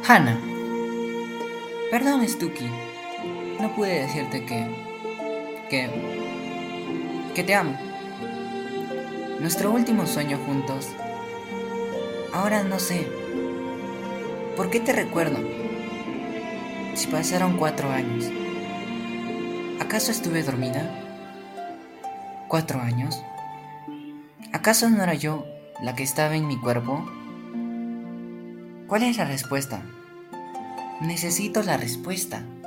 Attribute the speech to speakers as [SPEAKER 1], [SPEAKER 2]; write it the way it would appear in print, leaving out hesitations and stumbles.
[SPEAKER 1] Hannah, perdón, Stucky. No pude decirte que te amo. Nuestro último sueño juntos. Ahora no sé. ¿Por qué te recuerdo? Si pasaron 4 años. ¿Acaso estuve dormida? ¿4 años? ¿Acaso no era yo la que estaba en mi cuerpo? ¿Cuál es la respuesta? Necesito la respuesta.